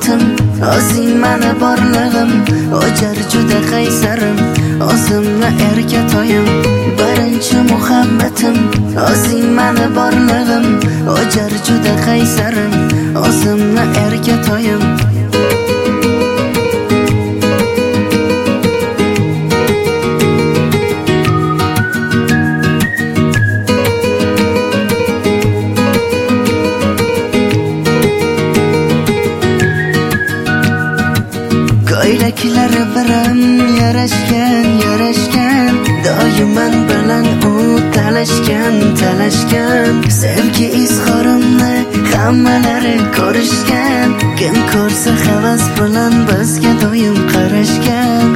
muhabbatim, o'zing mani borlig'im, o'jar juda qaysarim, o'zimni erka toyim. Birinchi muhabbatim, o'zing mani borlig'im, o'jar juda qaysarim, o'zimni erka toyim. Ko'ylaklari biram yarashgan, doiman bilan u talashgan. Sevgi izhorimni hammalari ko'rishgan, kim ko'rsa havas bilan bizga doim qarashgan.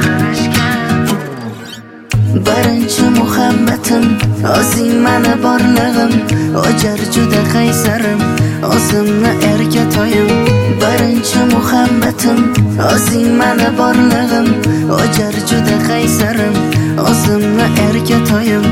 Birinchi muhabbatim, o'zing mani borlig'im, o'jar juda qaysarim, o'zimni erka toyim. Birinchi muhabbatim, o'zing mani borlig'im, o'jar juda qaysarim, o'zimni erka toyim.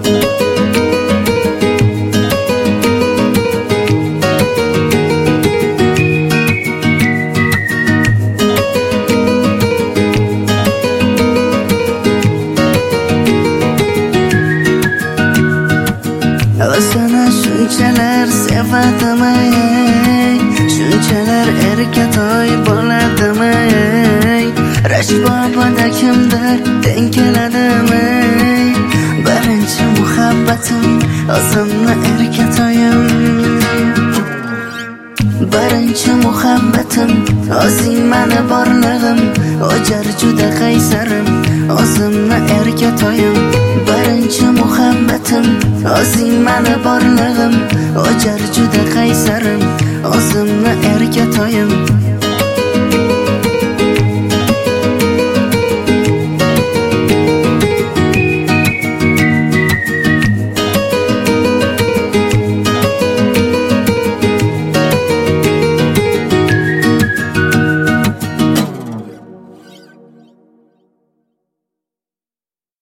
O'zini shunchalar sevadimi, shunchalar erkatoy bo'ladimi? Rashk bobida kimdir teng keladimi? Birinchi muhabbatim, o'zimni erkatoyim. Birinchi muhabbatim, o'zing mani borlig'im, o'jar juda qaysarim, o'zimni erka toyim. Birinchi muhabbatim, o'zing mani borlig'im, o'jar juda qaysarim, o'zimni erka toyim.